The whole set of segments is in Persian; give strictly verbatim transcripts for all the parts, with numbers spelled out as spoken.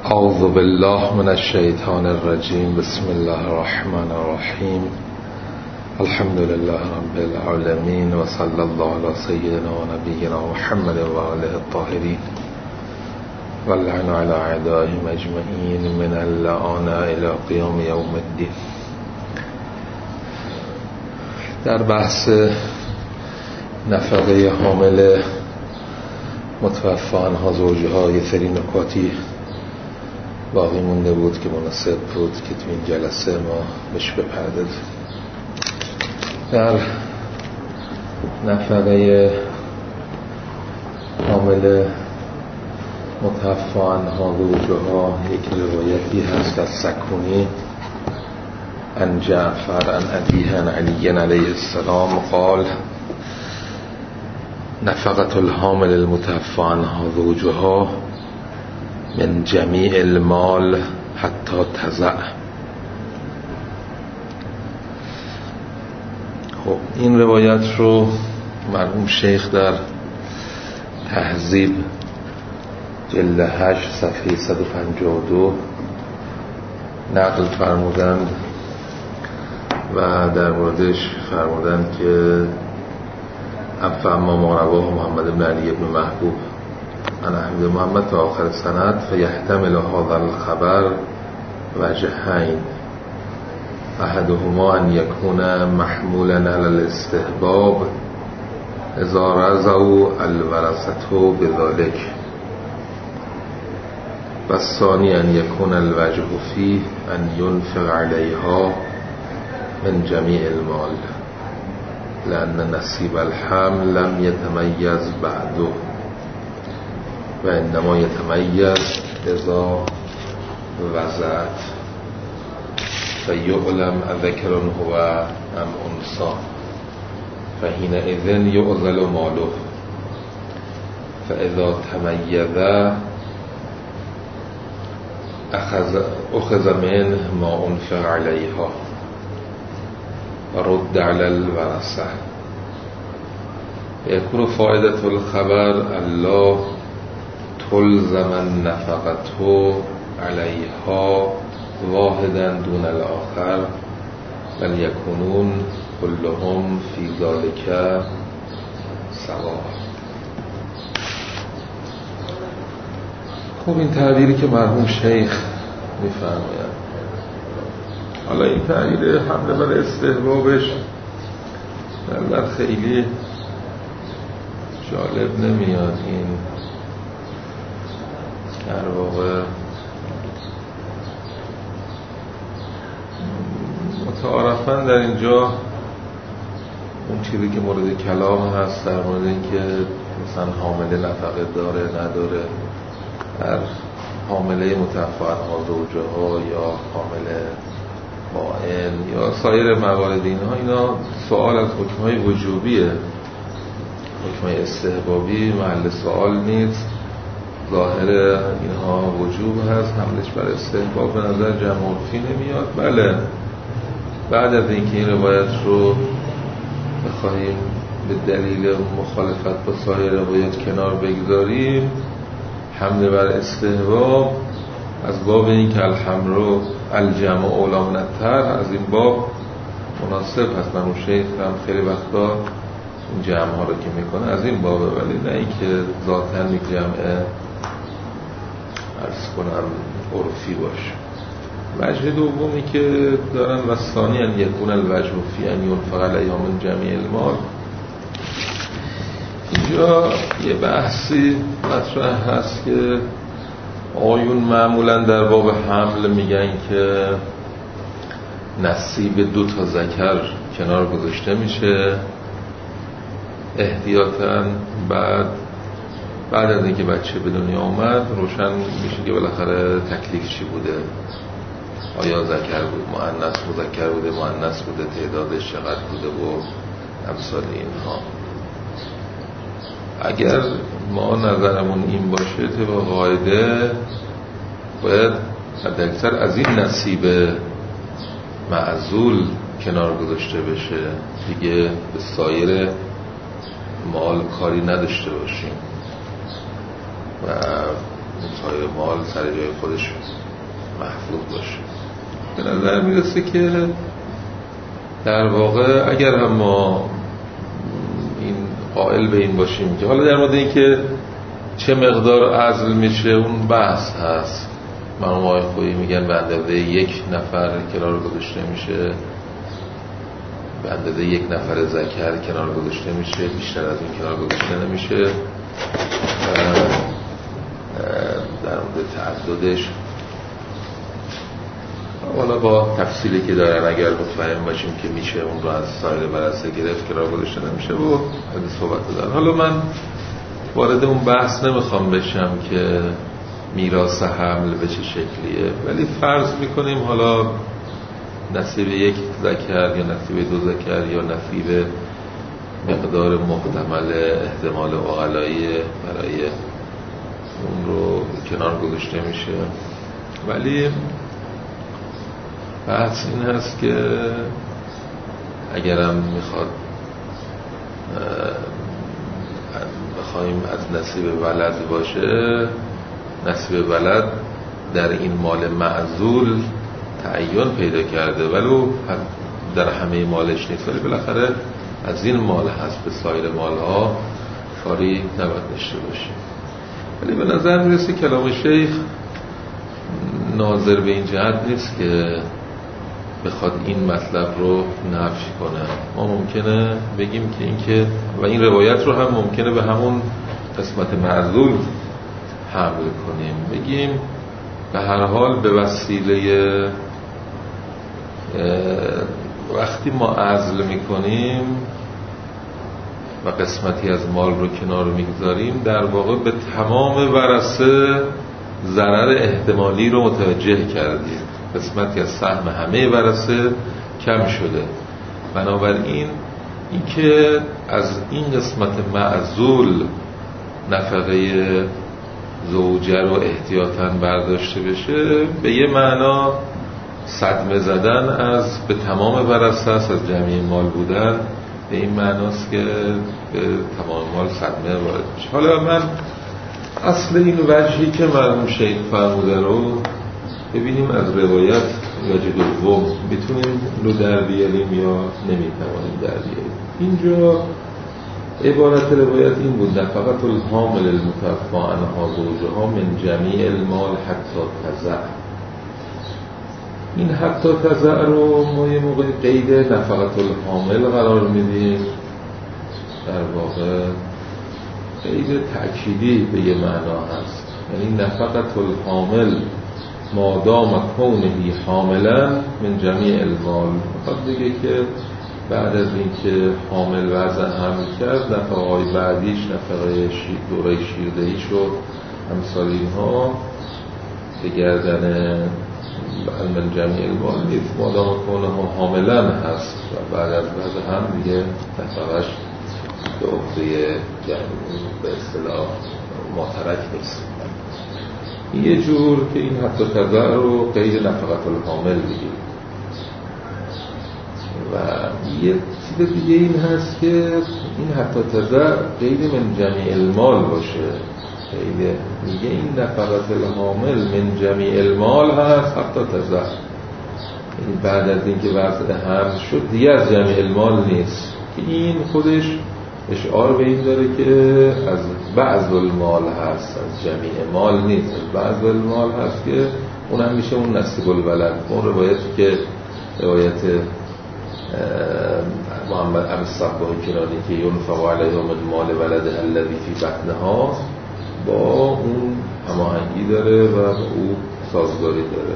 اعوذ بالله من الشیطان الرجیم. بسم الله الرحمن الرحیم. الحمد لله رب العالمین و صلی الله علی سیدنا و نبینا محمد و آله الطاهرین و اللعن علی اعدائهم اجمعین من اللعان الی قیام یوم الدین. در بحث نفقه حامل متوفی عنها زوجها یه سری نکاتی باقی مونده بود که مناسب بود که تو این جلسه ما بهش بپردازیم. در نفقه حامل متوفی عنها زوجها یک روایتی هست از سکونی عن جعفر عن ابیه عن علی علیه السلام قال نفقة الحامل المتوفى عنها زوجها من جمیع المال حتی تضع. خب این روایت رو مرحوم شیخ در تهذیب جلد هشت صفحه صد و پنجاه و دو نقل فرمودند و در موردش فرمودند که اما ما رواه محمد بن علی بن محبوب عن احمد محمد تا آخر سند فیحتمل هذا الخبر وجهین احدهما ان یکون محمولا علی الاستحباب اذا رضوا الورثة بذلك و الثانی ان یکون الوجه فيه ان ينفق عليها من جمیع المال لأن نصیب الحمل لم يتميز بعده و انما يتميز اذا وضعت فيعلم ذكر هو ام انثى فحينئذ يعزل ماله فاذا تميز اخذ اخذ منه ما انفق عليها رد على الورثة. يكون فائدة الخبر الله تلزم النفقة عليها واحدا دون الآخر بل يكونون كلهم في ذلك سواء. خب این تعبیری که مرحوم شیخ میفرماید، حالا این تعبیر حمله بر استحبابش در خیلی جالب نمیاد. این در واقع متعارفاً در اینجا اون چیزی که مورد کلام هست در مورد این که مثلا حامله نفقه داره نداره، در حامله متوفی عنها زوجها یا حامله مائن یا سایر موارد اینها، اینا سوال از حکمهای وجوبیه، حکمهای استحبابی محل سوال نیست. ظاهر اینها وجوب هست، حملش بر استحباب به نظر جمع عرفی نمیاد. بله، بعد از اینکه این روایت رو بخواهیم به دلیل مخالفت با سایر روایت کنار بگذاریم، حمله بر استحباب از باب این که الحمل الجمع اولی من التر، از این باب مناسب هست. من شیخ هم خیلی وقتا این جمع ها رو که میکنه از این بابه، ولی نه این که ذاتاً یک جمع عرض کنم عرفی باشه. وجه دومی که دارن و ثانی ان یکون الوجه فی ان ينفق علیها من جمیع المال، اینجا یه بحثی مطرح هست که آیون معمولا در باب حمل میگن که نصیب دو تا ذکر کنار گذاشته میشه احتیاطاً، بعد بعد از اینکه بچه به دنیا اومد روشن میشه که بالاخره تکلیف چی بوده، آیا ذکر بود، مؤنث مذکر بوده، مؤنث بوده، تعدادش چقدر بوده و امثال اینها. اگر ما نظرمون این باشه طبق قاعده باید حداکثر از این نصیب معزول کنار گذاشته بشه دیگه، به سایر مال کاری نداشته باشیم. و سایر مال سر جای خودش محفوظ باشه. به نظر میرسه که در واقع اگر هم ما این قائل به این باشیم که حالا در مورد این که چه مقدار عزل میشه اون بحث هست، مرحوم آقای خویی میگن به اندازه یک نفر کنار گذاشته میشه، به اندازه یک نفر ذکر کنار گذاشته میشه، بیشتر از این کنار گذاشته نمیشه. در مورد تعددش حالا با تفصیلی که دارن اگر مطمئن باشیم که میشه اون رو از سایر بررسه گرفت کنار گذاشته نمیشه و از صحبت دارن. حالا من وارد اون بحث نمیخوام بشم که میراث حمل به چه شکلیه، ولی فرض میکنیم حالا نصیب یک ذکر یا نصیب دو ذکر یا نصیب مقدار محتمل احتمال عقلایی برای اون رو کنار گذاشته میشه. ولی بحث این هست که اگرم میخواد بخوایم از نصیب ولد باشه، نصیب ولد در این مال معزول تعین پیدا کرده ولو در همه مالش نیست، ولی بالاخره از این مال هست، به سایر مال ها کاری نباید داشته باشیم. ولی به نظر میرسه کلام شیخ ناظر به این جهت نیست که بخواد این مطلب رو نفی کنه. ما ممکنه بگیم که این که و این روایت رو هم ممکنه به همون قسمت معزول حمل کنیم، بگیم به هر حال به وسیله وقتی ما عزل میکنیم و قسمتی از مال رو کنار میگذاریم در واقع به تمام ورثه ضرر احتمالی رو متوجه کردیم، قسمتی از سهم همه ورثه کم شده. بنابراین این که از این قسمت معزول نفقه زوجه رو احتیاطاً برداشته بشه به یه معنا صدمه زدن از به تمام ورثه است، از جمعی مال بودن به این معناست که به تمام مال صدمه وارد بشه. حالا من اصل این وجهی که مرحوم شیخ فرموده رو ببینیم از روایت وجه دوم میتونیم رو در بیاریم یا نمیتوانیم در بیاریم. اینجا عبارت روایت این بود: نفقت الحامل المتوفی عنها زوجها من جمیع المال حتی تضع. این حتی تضع رو ما یه موقع قید نفقت الحامل قرار میدیم، در واقع قید تأکیدی به یه معنا هست، یعنی نفقت الحامل مادام کونهی حاملا من جمیع المال. میخواد بگه که بعد از اینکه حامل وضع حمل کرد نفقه‌های بعدیش، نفقه شیر، دوره شیردهیش و امثال اینها به گردن من جمیع المال نیست، مادام کونه حاملا هست و بعد از وضع حمل دیگه نفقهش به عهده به اصطلاح ماترک نیست. یه جور که این حتی تضع رو قید نفقت الحامل بگیریم. و یه چیز دیگه این هست که این حتی تضع قید من جمیع المال باشه، قید میگه این نفقت الحامل من جمیع المال هست حتی تضع، یعنی بعد از اینکه وضع حمل شد دیگه از جمیع المال نیست، که این خودش اشعار به این داره که از بعض المال هست، از جمیع مال نیست، از بعض المال هست که اون هم میشه اون نصیب الولد. اون روایتی که روایت محمد ابی الصباح کنانی که ينفق علیها من مال ولدها الذی فی بطنها با اون هماهنگی داره و با او سازگاری داره.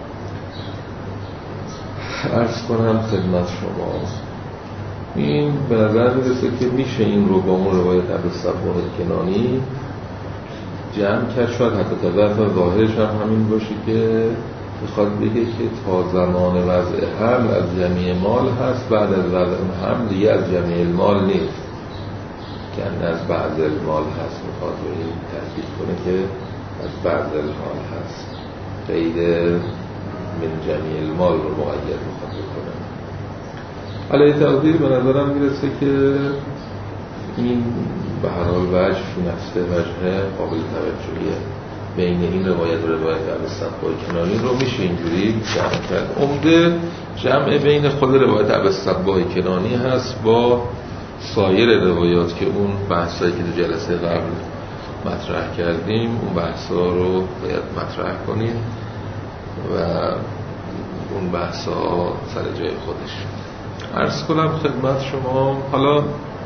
عرض کنم خدمت شما این به نظر میرسه که میشه این رو با اون روایت ابی الصباح کنانی جمع کرد. شاید حتی تضعف ظاهرش هم همین باشه که میخواد بگه که تا زمان وضع حمل از جمیع مال هست، بعد از وضع حمل دیگه از جمیع المال نیست، که از بعض المال هست. میخواد به این تأکید کنه که از بعض المال هست، قید من جمیع المال رو مقید میخواد بکنه. علیه تقدیر به نظرم میرسه که این به هر حال وجه فی نفسه وجه قابل توجهیه. بین این روایت و روایت ابوالصباح کنانی رو میشه اینجوری جمع کرد. عمده جمع بین خود روایت ابوالصباح کنانی هست با سایر روایات که اون بحثایی که تو جلسه قبل مطرح کردیم اون بحثا رو باید مطرح کنیم و اون بحثا سر جای خودش. عرض کنم خدمت شما حالا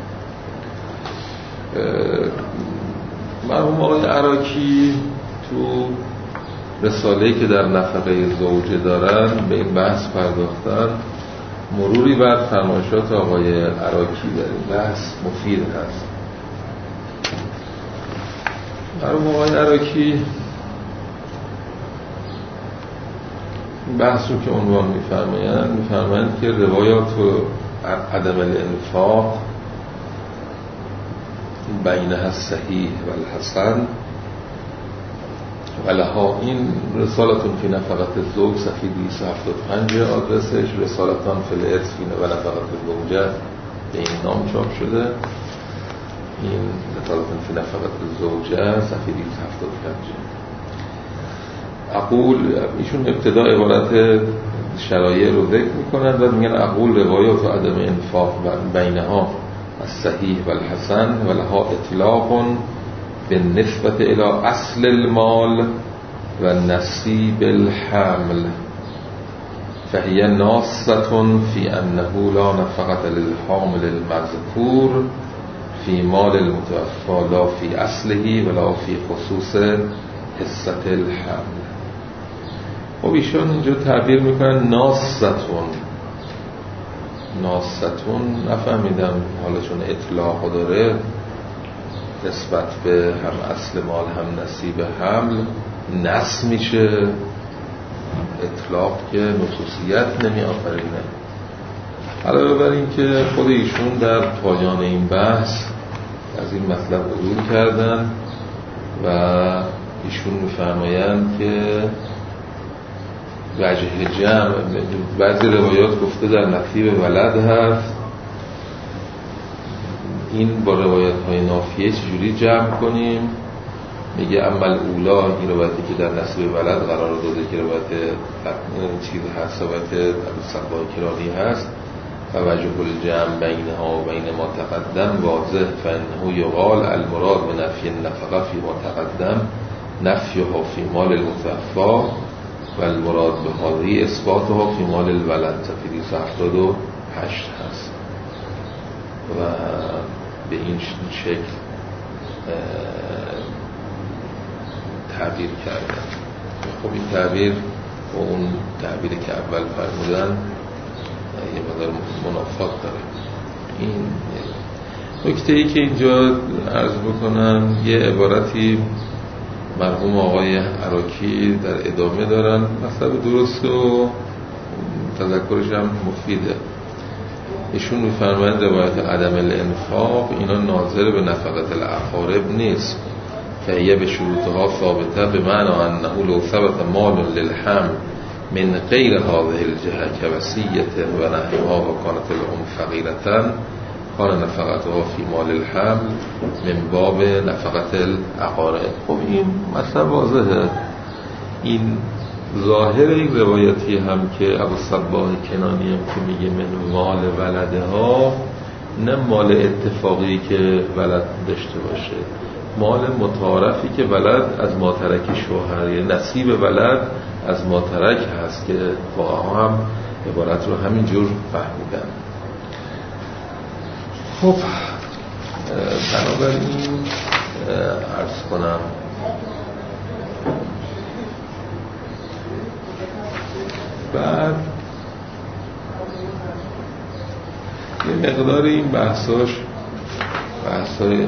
مرحوم آقای عراقی تو رساله‌ای که در نفقه زوجه دارن به این بحث پرداختن. مروری بر فرمایشات آقای عراقی در این بحث مفید هست. مرحوم آقای عراقی بحث رو که عنوان می‌فرمایند می‌فرمایند که روایات و عدم الانفاق بینها صحیح و الحسن و لها، این رسالتون فی نفقت الزوج صفحه دویست و هفتاد و پنج آدرسش، رسالتان فی الارث و نفقت الزوجه به این نام چاپ شده. این رسالتان فی نفقت الزوجه صفحه دویست و هفتاد و پنج. اقول، ایشون ابتدا عبارت شرایع رو ذکر میکنند و میگن اقول روایات و عدم انفاق بینها الصحیح و الحسن و لها اطلاق بالنسبة الى اصل المال و نصیب الحمل فهي ناصة في انه لا نفقة للحامل المذكور في مال المتوفى لا في اصله ولا في خصوص حصة الحمل. خب ایشون اینجا تعبیر میکنن ناصتون. ناصتون نفهمیدم حالا چون اطلاق داره نسبت به هم اصل مال هم نصیب حمل نص میشه. اطلاق که نصوصیت نمی آفرینه. علاوه بر این که خود ایشون در پایان این بحث از این مطلب عدول کردن و ایشون میفرمایند که وجه جمع بعضی روایات گفته در نفی ولد هست. این با روایت های نافیه چجوری جمع کنیم؟ میگه اما الاولا، این روایتی که در نصیب ولد قرار داده که روایت چیز هست، روایت ابوالصباح کرانی هست و وجه الجمع بینها و بین ما تقدم واضح فانه یقال المراد به نفی النفقه فی ما تقدم نفیها فی مال المتوفی و المراد به حاضری اثباتها فی مال الولد صفحه دویست و هفتاد و هشت هست و به این شکل تعبیر کردن. خب این تعبیر و اون تعبیری که اول فرمودن یه مقدار منافات داره. این نکته‌ای که اینجا عرض بکنم یه عبارتی مرحوم آقای عراقی در ادامه دارن، مطلب درست و تذکرش هم مفیده. ایشون می‌فرمایند روایت عدم الانفاق اینا ناظر به نفقت الاقارب نیست، فهیه به شروطها ثابته به معنی انه لو ثبت مال للحمل من غیر هذه الجهه كوصیة و نحوها و کانت الام فقیرة کان نفقتها فی مال الحمل من باب نفقت الاقارب. خب این مطلب واضحه. این ظاهر این روایتی هم که ابوالصباح کنانی هم که میگه من مال ولده ها، نه مال اتفاقی که ولد داشته باشه، مال متعارفی که ولد از ماترک شوهر، یعنی نصیب ولد از ماترک هست که فقها هم عبارت رو همین جور فهمیدن. خب بنابراین عرض کنم بعد یه مقدار این بحثاش بحثای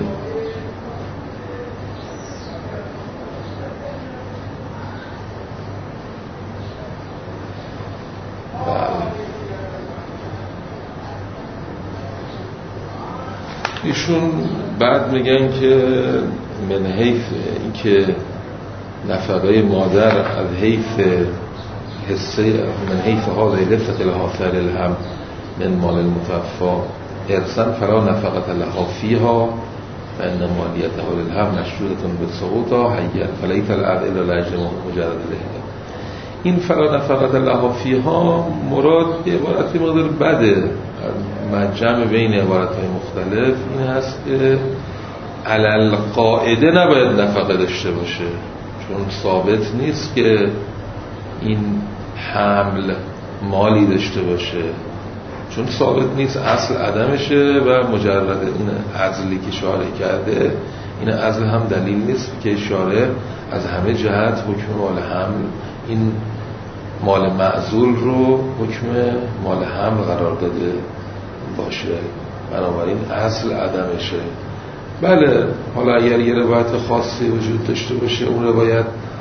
ایشون بعد میگن که من حیث این که نفقه مادر از حیث حصه من حیث هذه لفت الهافر الهم من مال المتوفى ارسن فلا نفقت لها فیها فإن مالیته للهم مشروطة بالسقوط حیا فلیت العدل الا لاجل مجرد الاهداء. این فلا نفقت الله فیها مراد به عبارتی مقدار بده مجمع بین عبارت‌های مختلف این هست که علل قاعده نباید نفقه داشته باشه، چون ثابت نیست که این حمل مالی داشته باشه، چون ثابت نیست اصل عدمشه و مجرد این عزلی که شارع کرده این عزل هم دلیل نیست که شارع از همه جهت حکم مال حمل این مال معزول رو حکم مال حمل قرار داده باشه، بنابراین اصل عدمشه. بله حالا اگر یه روایت خاصی وجود داشته باشه اون روایت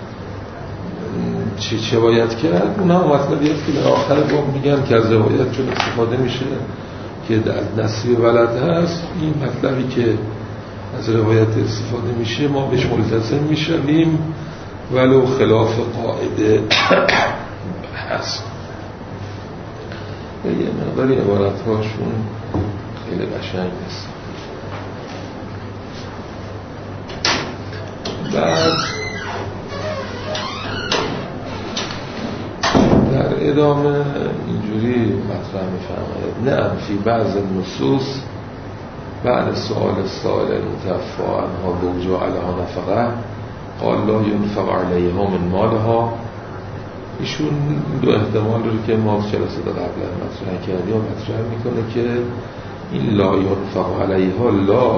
چه چه باید کرد اون هم مطلبی هست که به آخر باب میگن که از روایت چون استفاده میشه که در نصیب ولد هست، این مطلبی که از روایت استفاده میشه ما بهش ملتزم میشویم ولو خلاف قاعده هست. یه مقداری عبارت هاشون خیلی قشنگ نیست. بعد در ادامه اینجوری مطرح می‌فرماید نه فی بعض النصوص بعد سؤال السائل المتوفی عنها زوجها علیها نفقه قال لا ينفق علیها من مالها. ایشون دو احتمال رو که ما جلسه قبلا مطرح کردیم مطرح میکنه که این لا ينفق علیها لا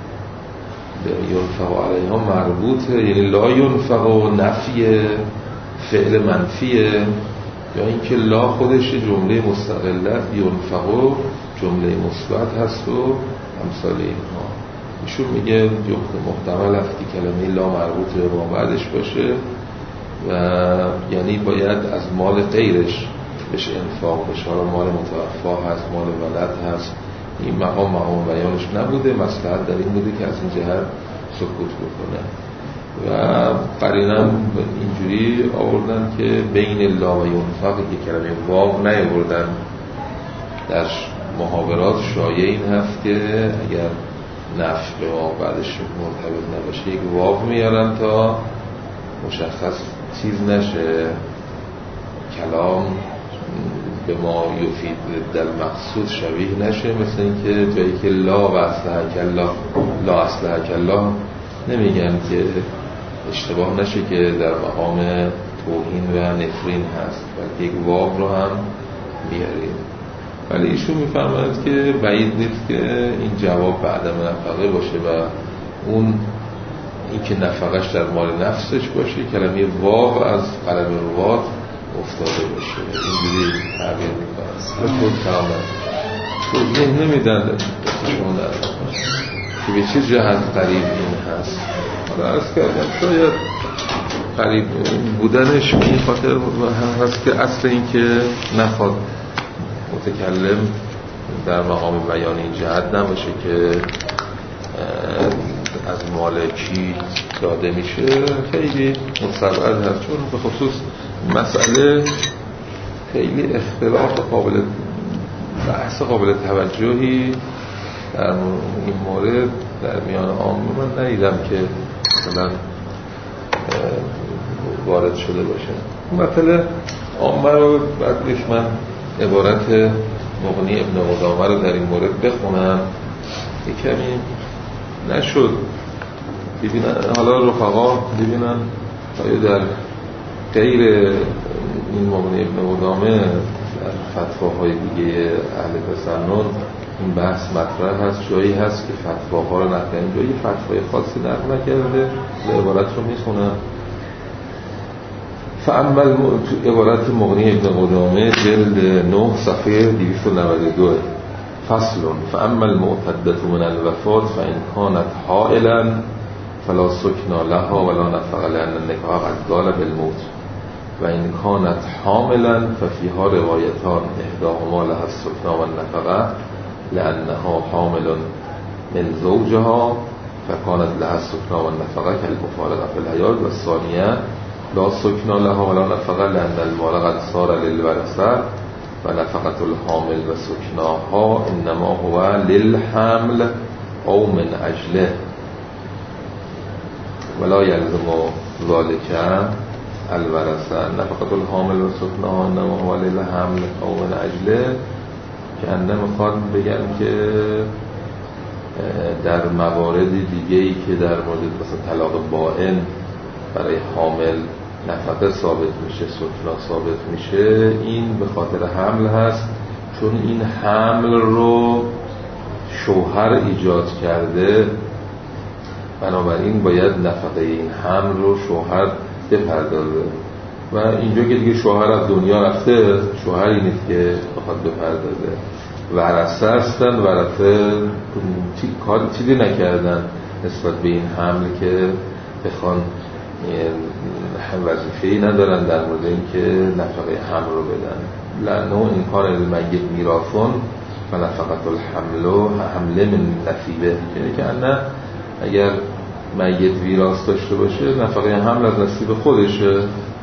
ينفق علیها مربوطه، یعنی لا ينفق و نفی فعل منفیه، یا اینکه لا خودش جمله مستقله ينفق جمله مثبت هست و امثال اینها. ایشون میگه محتمل است که کلمه لا مربوط به ما بعدش باشه و یعنی باید از مال غیرش بشه انفاق بشه، حالا مال متوفا هست مال ولد هست، این مقام مقام بیانش نبوده، مصلحت در این بوده که از این جهت سکوت بکنه و قرینم اینجوری آوردن که بین لا و ینفق که کلمه واو نیاوردن در محاورات شایع این هست که اگر نفع به ما بعدش مرتبط نباشه یک واو میارن تا مشخص چیز نشه کلام به ما یفید در مقصود شبیه نشه، مثل اینکه جایی که لا و اصلها کلا لا اصلها کلا نمیگن که اشتباه نشه که در مقام توهین و نفرین هست بلکه یک واو رو هم میاریم. ولی ایشون میفرماید که بعید نیست که این جواب به عدم نفقه باشه و اون این که نفقش در مال نفسش باشه کلمه واو از قلم روات افتاده باشه، اینجوری تعبیر میکنن و خود کلام توضیح نمیدن شما که به چه جهت قریب این هست. حالا عرض کردم شاید قریب بودنش به این خاطر هست که اصل این که نخواد متکلم در مقام بیان این جهت نباشه که از مال کی داده میشه، خیلی مستبعد هست چون به خصوص مسئله خیلی اختلاف قابل بحث قابل توجهی در این مورد در میان عامه من ندیدم که مثلا وارد شده باشه. مثلا عامه رو بعدش من عبارت مغنی ابن قدامه رو در این مورد بخونم یک کمی نشد ببینن، حالا رفقا ببینن آیا در غیر این مغنی ابن قدامه در فتواهای دیگه اهل تسنن این بحث مطرح هست، جایی هست که فتواها رو نقل کرده، جایی فتوای خاصی نقل نکرده و عبارت رو میخونم. فاما عبارت مغنی ابن قدامه جلد نه صفحه دویست و نود و دو فصل فاما المعتدة من الوفات فإن كانت حائلا فلا سكن لها ولا نفقه لأن النکاح قد زال بالموت وإن كانت حاملا ففيها روایتان احداهما لها السكن والنفقه لأنها حامل من زوجها فكانت لها السكن والنفقه كالمفارقة في الحياة والثانية لا سكن لها ولا نفقه لأن المال قد صار للورثة ونفقة الحامل وسكناها إنما هو للحمل أو من أجله ولا یلزم ذالک الورثه نفقت الحامل و سکنها انما ولی الحمل او من اجله، که انه میخواد بگن که در موارد دیگه‌ای که در مورد مثلا طلاق بائن برای حامل نفقه ثابت میشه، سکنا ثابت میشه، این به خاطر حمل هست، چون این حمل رو شوهر ایجاد کرده، بنابراین باید نفقه این حمل رو شوهر بپردازه. و اینجا که دیگه شوهر از دنیا رفته، شوهری نیست که بخواد بپردازه، ورثه هستن، ورثه کار چیزی نکردن نسبت به این حمل که بخوان وظیفه‌ای ندارن در مورد اینکه نفقه حمل رو بدن. لانه این کار المیت میراثون و نفقت الحمل و حمله من نصیبه، یعنی که نه اگر میت ویراث داشته باشه نفقه حمل از نصیب خودشه،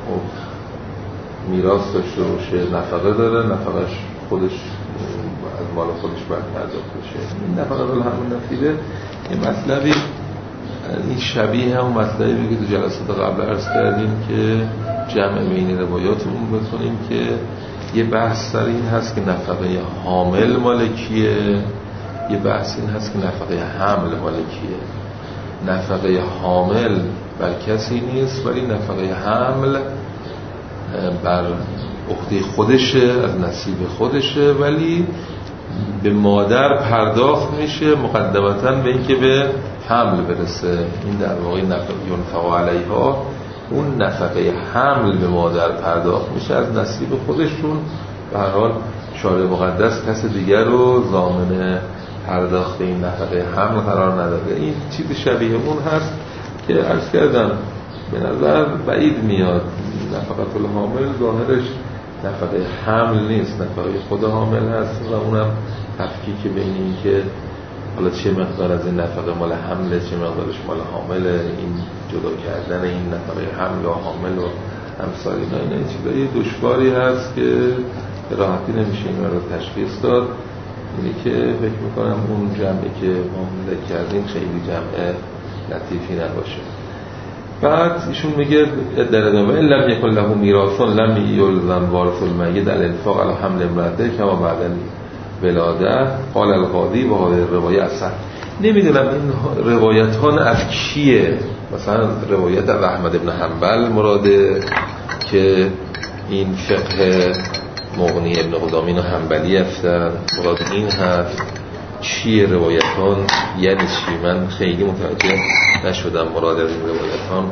میراث داشته باشه نفقه داره، نفقهش خودش از مال خودش باید پرداخت بشه. این نفقه الحمل نصیبه این مطلبی این شبیه هم مطلبی که تو جلسات قبل عرض کردیم که جمع بین روایاتمون بکنیم که یه بحث سر این هست که نفقه حامل مال کیه، یه بحث این هست که نفقه حمل مال کیه. نفقه حامل بر کسی نیست، ولی نفقه حمل بر عهده خودشه، از نصیب خودشه، ولی به مادر پرداخت میشه مقدمتاً به اینکه به حمل برسه. این در واقع نفقه ینفق علیها، اون نفقه حمل به مادر پرداخت میشه از نصیب خودشون. به هر حال شارع مقدس کس دیگر رو ضامن پرداخت این نفقه حمل قرار نداده. این چیز شبیه اون هست که عرض کردم به نظر بعید میاد. نفقه الحامل ظاهرش نفقه حمل نیست، نفقه خود حامل هست و اونم تفکیک بین این که حالا چه مقدار از این نفقه مال حمله، چه مقدارش مال حامله، این جدا کردن این نفقه حمل و حامل و امثال اینا، این چیزای دشواری هست که راحتی نمیشه این رو تشخیص داد. اینه که فکر میکنم اون جمعی که ما ذکر کردیم خیلی جمع لطیفی نباشه. بعد ایشون میگه در ادامه لم یکن له میراث لم یلزم وارث المیت الانفاق علی حمل امرأته کما بعد ولاده قال القاضی و هذه الروایه اصح. نمیدونم این روایت ها از کیه، مثلا روایت از احمد بن حنبل مراده که این فقه مغنی ابن قدامین و حنبلی هستن، مراد این هست چیه روایتان یعنی چی؟ من خیلی متوجه نشدم مراد از این روایتان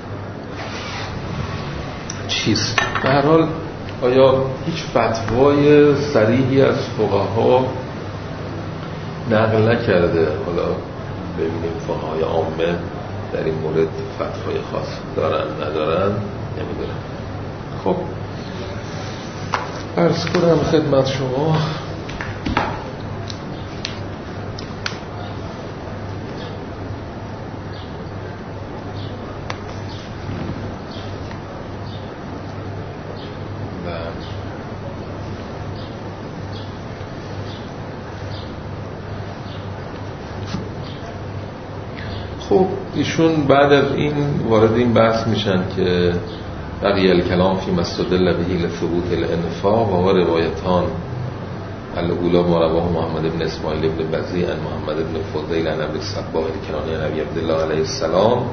چیست. به هر حال آیا هیچ فتوای صریحی از فقها نقل نکرده؟ حالا ببینیم فقهای عامه در این مورد فتوای خاص دارن ندارن نمیدونم. خب عرض کنم خدمت شما خب ایشون بعد از این وارد این بحث میشن که بقیه الکلام فی مستدل بهی لثبوت الانفاق و روایتان الاولا ما رواه محمد بن اسماعیل بن بزی عن محمد بن فضیل عن ابی الصباح الکنانی عن ابی عبدالله علیه السلام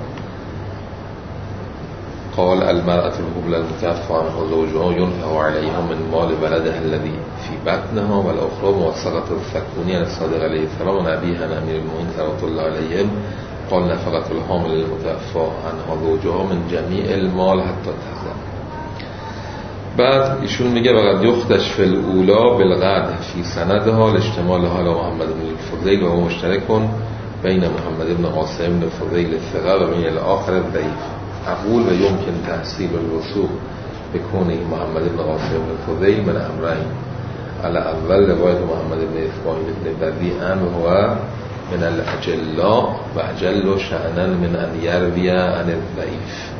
قال المرأة القبلى المتوفى عنها زوجها ينفق عليها من مال ولدها الذي في بطنها والأخرى موثقة الثقوني عن الصادق عليه السلام عن أبيها عن أمير المؤمنين صلوات الله عليهم قال نفقة الحامل المتوفى عنها زوجها من جميع المال حتى تحزن. بعد ایشون میگه وقد یختش فی الاولا بالقدح فی سندها لاشتمالها على محمد بن الفضیل و هو مشترک بین محمد بن قاسم بن الفضیل الثقه و بین الاخر الضعیف. اقول و یمکن تحصیل الوثوق بکونه محمد بن قاسم بن الفضیل من امرین على اول روایت محمد بن اسماعیل بن بزی ان هو من الاجلا و اجل شأنا من ان یروی عن الضعیف.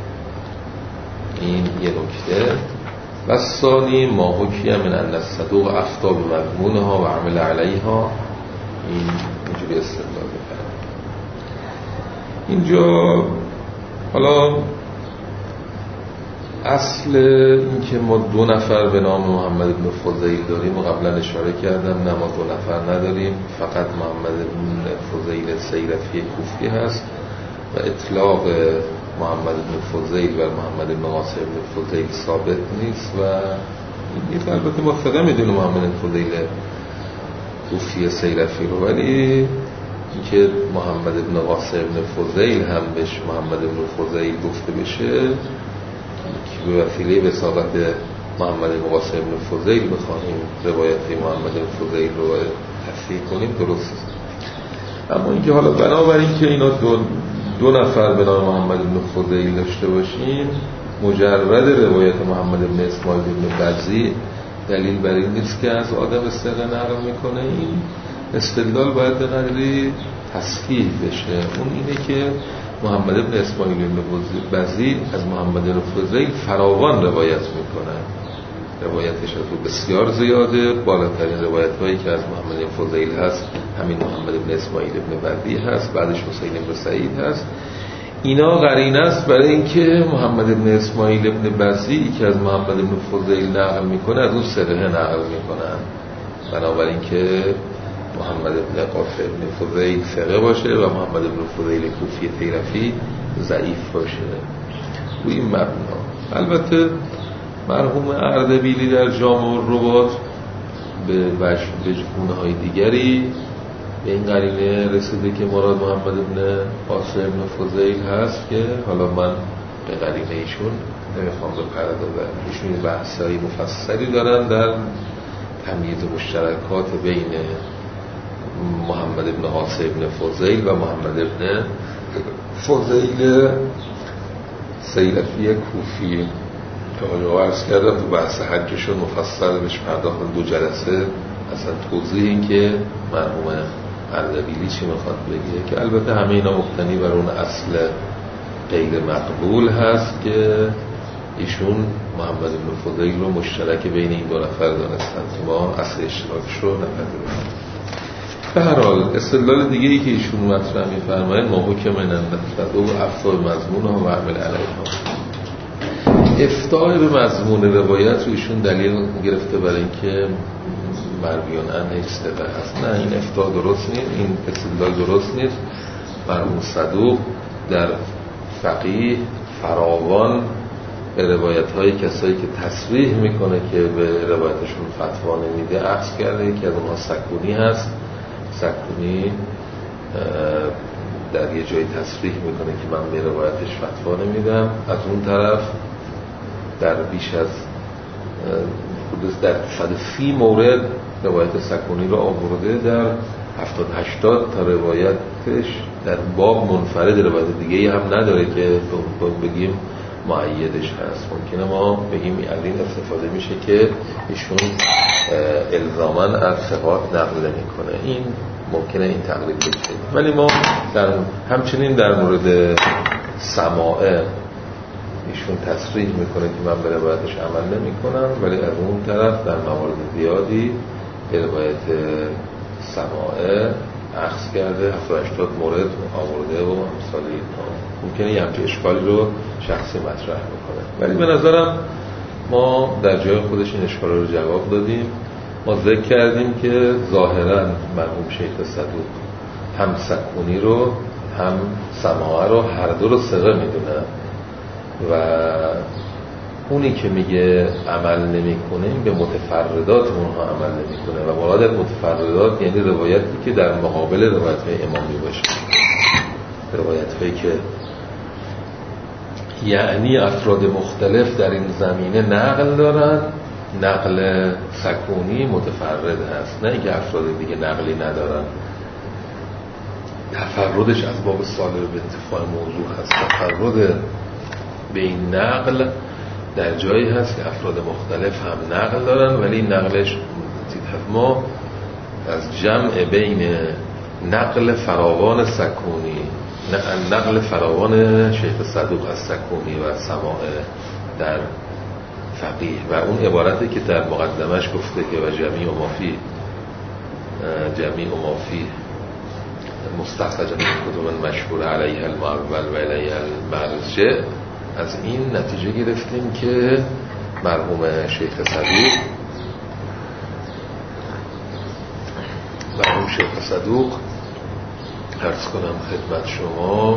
این یه نکته. و ثانی ما حکیه من ان الصدوق افتا بمضمونها و عمل علیها. این اینجوری استدلال میکنه. اینجا حالا اصل این که ما دو نفر به نام محمد بن فضیل داریم و قبلا اشاره کردم، نه ما دو نفر نداریم، فقط محمد بن فضیل سیرفی کوفی هست و اطلاق محمد بن فضیل و محمد بن قاسم بن فضیل ثابت نیست و این البته ما فقط میدونیم محمد بن فضیل کوفی سیرفی رو، ولی اینکه محمد بن قاسم بن فضیل هم بهش محمد بن فضیل گفته بشه که به وسیله وساقت محمد بن قاسم بن فضیل بخواهیم روایت محمد بن فضیل رو تصحیح کنیم درست. اما اینکه حالا بنابراین که اینا دو, دو نفر به نام محمد بن فضیل داشته باشیم، مجرد روایت محمد بن اسماعیل بن بزی دلیل بر این نیست که از آدم ثقه نقل میکنه. این استدلال باید به قدری تصحیح بشه. اون اینه که محمد بن اسماعیل بن بزی از محمد بن فضیل فراوان روایت میکنه، روایتش از او بسیار زیاده. بالاترین روایت هایی که از محمد بن فضیل هست همین محمد بن اسماعیل بن بزی هست، بعدش حسین بن سعید هست. اینا قرینه است برای اینکه محمد بن اسماعیل بن بزی که از محمد بن فضیل نقل میکنه از اون ثقه نقل میکنن، بنابراین که محمد بن قاسم بن فضیل ثقه باشه و محمد بن فضیل کوفی سیرفی ضعیف باشه. روی این مبنا البته مرحوم اردبیلی در جامع الروات به وجه‌گونه های دیگری به این قرینه رسیده که مراد محمد بن قاسم بن فضیل هست که حالا من به قرینه ایشون نمیخوام بپردازم. ایشون بحث‌های مفصلی دارن در تمییز مشترکات بین محمد بن قاسم بن فضیل و محمد بن فضیل سیرفی کوفی که آقا عرض کردم تو بحث حجشون مفصل بهش پرداختن دو جلسه، اصلا توضیح این که مرحوم اردبیلی چی میخواد بگه، که البته همه اینا مبتنی بر اون اصل غیر مقبول هست که ایشون محمد بن فضیل رو مشترک بین این دو نفر دانستن که ما اصل اشتراکش رو نپذیریم. به هر حال استدلال دیگه ای که ایشون مطرح می‌فرمایند ما حکم ننفذ و افتاء مضمون و عمل علیها، افتاء به مضمون روایت رو ایشون دلیل گرفته برای اینکه مرویان عنه ثقه هست. نه، این افتاء درست نیست، این استدلال درست نیست. مرحوم صدوق در فقیه فراوان به روایت‌های کسایی که تصریح میکنه که به روایتشون فتوا نمیده عکس کرده که از اونها سکونی هست. سکونی در یه جایی تصریح میکنه که من به روایتش فتوا نمیدم، از اون طرف در بیش از در صد و سی مورد روایت سکونی رو آورده، در هفتاد هشتاد تا روایتش در باب منفرد روایت دیگه هم نداره که بگیم معیدش هست. ممکنه ما بگیم از این استفاده میشه که ایشون الزاماً از ثقات نقل نمیکنه، این ممکنه این تقلید بشه. ولی ما در همچنین در مورد سماعه ایشون تصریح میکنه که من به روایتش عمل نمیکنم، ولی از اون طرف در موارد زیادی به روایت سماعه اخذ کرده، هفتاد هشتاد مورد آورده و امثال اینها. ممکنه یه همچه اشکالی رو شخصی مطرح بکنه، ولی به نظرم ما در جای خودش این اشکال رو جواب دادیم. ما ذکر کردیم که ظاهرا مرحوم شیخ صدوق هم سکونی رو هم سماعه رو هر دو رو ثقه میدونه و اونی که میگه عمل نمیکنه به متفردات اونها عمل نمیکنه و مراد متفردات یعنی روایتی که در مقابل روایت‌های امامی باشه، روایت‌هایی که یعنی افراد مختلف در این زمینه نقل دارن. نقل سکونی متفرد هست، نه اینکه افراد دیگه نقلی ندارن. تفردش از باب صالح به انتفاع موضوع هست. تفرد به این نقل در جایی هست که افراد مختلف هم نقل دارن، ولی نقلش ما از جمع بین نقل فراوان سکونی، نقل فراوان شیخ صدوق از سکونی و سماعه در فقیه و اون عبارتی که در مقدمش گفته که و جمیع و مافی جمیع و مافی مستخرج من کتب مشهور علیه المعول و علیه المرجع، از این نتیجه گرفتیم که مرحوم شیخ صدوق مرحوم شیخ صدوق عرض کنم خدمت شما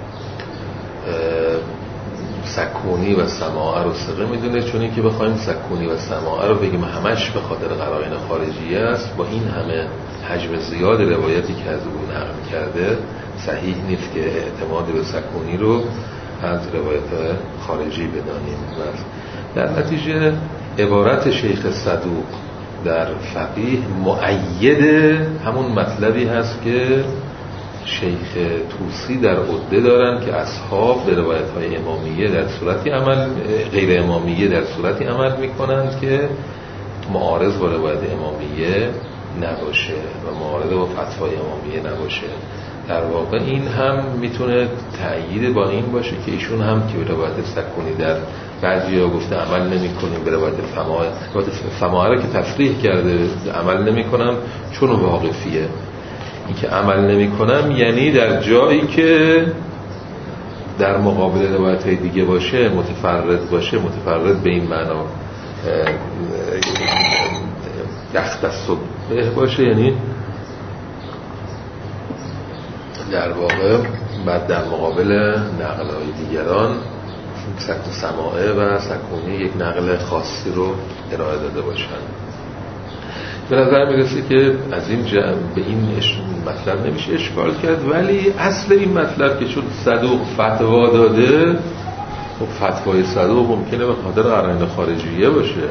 سکونی و سماعه رو ثقه میدونه، چون این که بخوایم سکونی و سماعه رو بگیم همش به خاطر قرائن خارجیه است، با این همه حجم زیاد روایتی که از او نقل کرده صحیح نیست که اعتماد به سکونی رو از روایت خارجی بدانیم. در نتیجه عبارت شیخ صدوق در فقیه مؤید همون مطلبی هست که شیخ طوسی در عده دارن که اصحاب به روایت‌های امامیه در صورتی عمل غیر امامیه در صورتی عمل میکنند که معارض با روایت امامیه نباشه و معارض با فتوای امامیه نباشه. در واقع این هم میتونه تأیید با این باشه که ایشون هم که به روایت سکونی در بعضیا گفته عمل نمی‌کنیم، به روایت فماعه روایت فماعه رو که تصریح کرده عمل نمی‌کنم چون واقفیه. این که عمل نمی‌کنم یعنی در جایی که در مقابل روایت‌های دیگه باشه متفرد باشه، متفرد به این معنا یختص به باشه، یعنی در واقع بعد در مقابل نقل‌های دیگران سکت سماعه و سکونی یک نقل خاصی رو ارائه داده باشن. به نظر میرسه که از این جمع به این مطلب نمیشه اشکال کرد، ولی اصل این مطلب که چون صدوق فتوا داده، خب فتوای صدوق ممکنه به خاطر قرائن خارجیه باشه.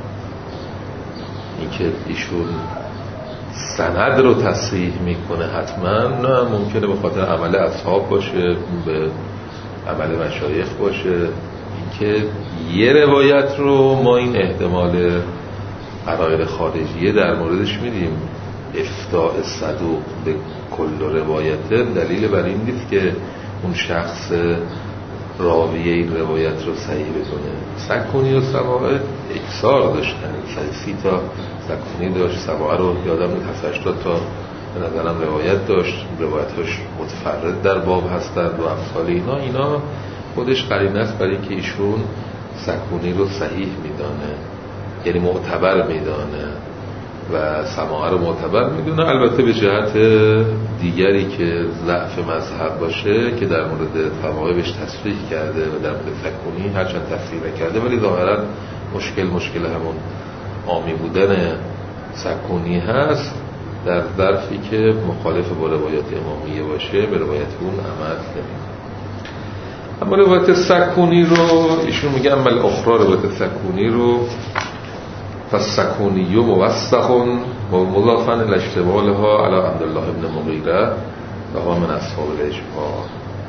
اینکه ایشون سند رو تصحیح میکنه حتما نه، ممکنه به خاطر عمل اصحاب باشه، به عمل مشایخ باشه. اینکه یه روایت رو ما این احتمال قرائن خارجیه در موردش میدیم، افتاء صدوق به کل روایت دلیل بر این نیست که اون شخص راویه این روایت رو صحیح بدونه. سکونی و سماعه اکثار داشتن، سی تا سکونی داشت، سماعه رو یادم نیست هفتش تا به نظرم روایت داشت، روایتاش متفرد در باب هستند و امثال اینا. اینا خودش قرینه است برای اینکه ایشون سکونی رو صحیح میدانه، یعنی معتبر میدانه و سماعه رو معتبر میدونه. البته به جهت دیگری که ضعف مذهب باشه که در مورد فماعه بهش تصریح کرده و در مورد سکونی هرچند تصریح نکرده، ولی ظاهرا مشکل مشکل همون عامی بودن سکونی هست، در ظرفی که مخالف با روایت امامیه باشه به روایت اون عمل نمی‌کنه. اما روایت سکونی رو ایشون میگه اما الاخرى روایت سکونی رو فالسکونی موثق و مضافا الی اشتمالها علی عبدالله ابن مغیره و هو من اصحاب الاجماع.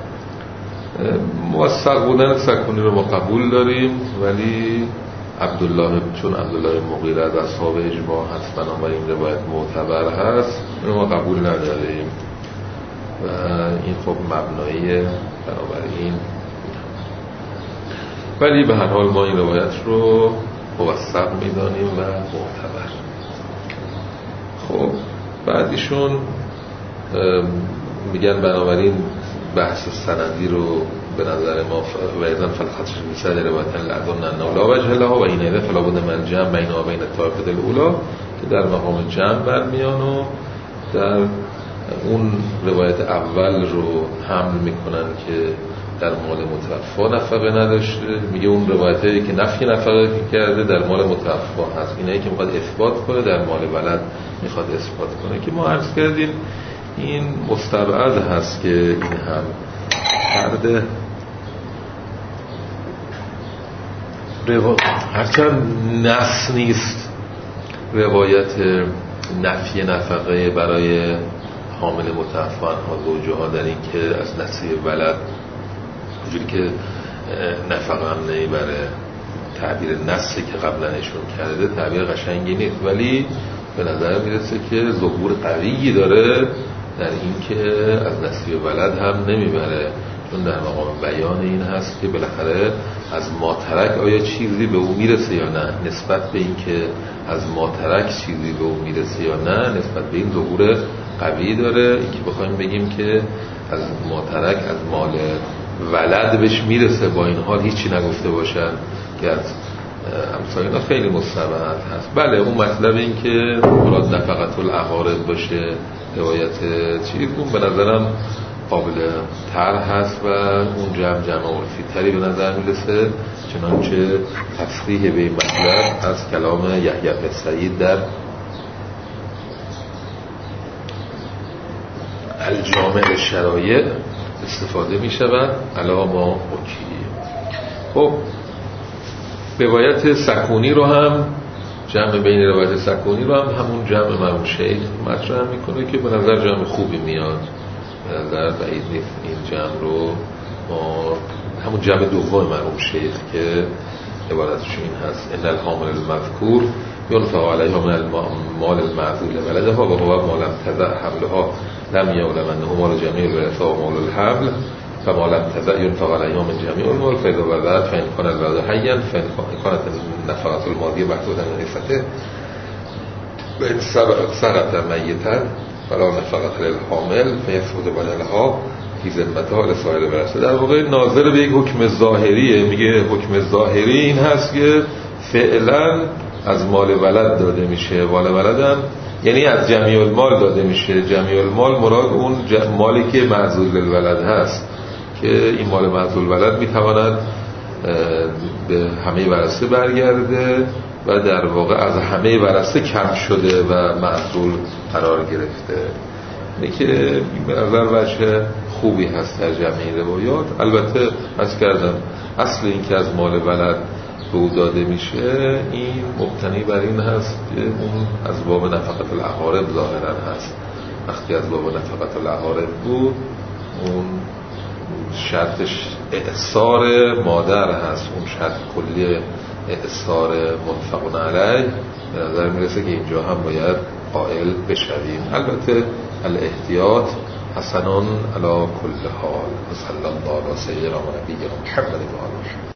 موثق بودن سکونی رو ما قبول داریم، ولی عبدالله چون عبدالله مغیره از اصحاب اجماع هست بنابراین این روایت معتبر هست، اینو ما قبول نداریم و این خب مبنایی بنابراین، ولی به هر حال ما این روایت رو موثق میدانیم و معتبر. خب بعدیشون میگن بنابراین بحث سندی رو به نظر ما و ایضا فلخطش بیسد روایتن لعظن انه لا وجه لها و این ایده فلا بود من جمع بین و بین طایفه الاولا که در مقام جمع برمیان و در اون روایت اول رو حمل میکنن که در مال متوفا نفقه نداشته. میگه اون روایتایی که نفی نفقه کرده در مال متوفا هست، اینایی که میخواد اثبات کنه در مال ولد میخواد اثبات کنه، که ما عرض کردیم این مستبعد هست که این هم فرد روا... هرچند نص نیست روایت نفی نفقه برای حامل متوفا ها زوجه ها در این که از نصیب ولد وجودی که نفقه هم نمیبره، تعبیر نصی که قبلا اشون کرده تعبیر قشنگی نیست، ولی به نظر میرسه که ظهور قویی داره در این که از نصیب ولد هم نمیبره، چون در مقام بیان این هست که بالاخره از ماترک آیا چیزی به او میرسه یا نه. نسبت به این که از ماترک چیزی به او میرسه یا نه نسبت به این ظهور قوی داره. این که بخوایم بگیم که از ماترک از مال ولد بهش میرسه با این حال هیچی نگفته باشن که از امثال اینا خیلی مستبعد هست. بله اون مطلب این که مراد نفقت الاقارب باشه روایت چیز اون به نظرم قابل طرح هست و اون جمع جمع عرفی تری به نظر میرسه، چنانچه تصریح به این مطلب از کلام یحیی بن سعید در الجامع شرایع استفاده می شود علا ما حکی. خب روایت سکونی رو هم جمع بین روایت سکونی رو هم همون جمع مرحوم شیخ مطرح میکنه که به نظر جمع خوبی میاد، به نظر بعید نیست این جمع رو ما همون جمع دوم مرحوم شیخ که عبارتش این هست ان الحامل المذکور ينفق علیها من المال المعزول ولدها و هو ما لم تضع حملها لم یعلم انه مال جمیع الورثه و مال الحمل فما لم تضع ينفق علیها من جمیع المال فاذا وضعت فان كان الولد حيا فان كانت النفقه الماضيه محدوده من نفقته وان سقط ميتا فلا نفقه للحامل فيسقط بدلها فی ذمتها لسایر ورثه. در واقع ناظر به یک حکم ظاهریه، میگه حکم ظاهری این هست که فعلا از مال ولد داده میشه، مال ولد هم یعنی از جمیع المال داده میشه. جمیع المال مراد اون مالی که معزول للولد هست که این مال معزول ولد میتواند به همه ورثه برگرده و در واقع از همه ورثه کم شده و معزول قرار گرفته. اینه که به نظر وجه خوبی هست در جمعی روایات. البته از کردم اصل این که از مال ولد به او داده میشه این مبتنی بر این هست که اون از باب نفقت الاقارب ظاهرا هست. وقتی از باب نفقت الاقارب بود اون شرطش اعصار مادر هست، اون شرط کلی اعصار منفقون علیه به نظر میرسه که اینجا هم باید قائل بشویم. البته الاحتیاط حسنان علی کل حال. صلی الله علی سیدنا و نبینا محمد و آله.